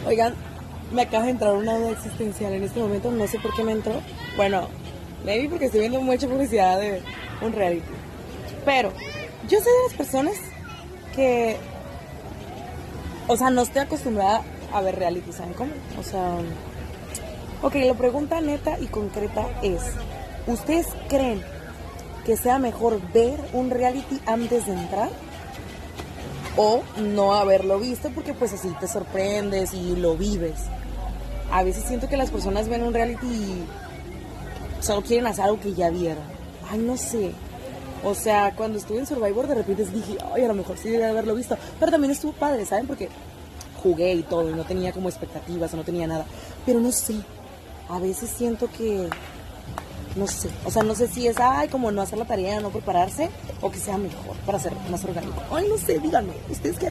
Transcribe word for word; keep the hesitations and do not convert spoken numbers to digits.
Oigan, me acaba de entrar una duda existencial en este momento, no sé por qué me entró. Bueno, maybe porque estoy viendo mucha publicidad de un reality. Pero yo soy de las personas que, o sea, no estoy acostumbrada a ver reality, ¿saben cómo? O sea, ok, la pregunta neta y concreta es, ¿ustedes creen que sea mejor ver un reality antes de entrar? O no haberlo visto porque pues así te sorprendes y lo vives. A veces siento que las personas ven un reality y solo quieren hacer algo que ya vieron. Ay, no sé. O sea, cuando estuve en Survivor de repente dije, ay, a lo mejor sí debe haberlo visto. Pero también estuvo padre, ¿saben? Porque jugué y todo y no tenía como expectativas o no tenía nada. Pero no sé. A veces siento que... No sé. O sea, no sé si es, ay, como no hacer la tarea, no prepararse, o que sea mejor para ser más orgánico. Ay, no sé, díganme. ¿Ustedes qué?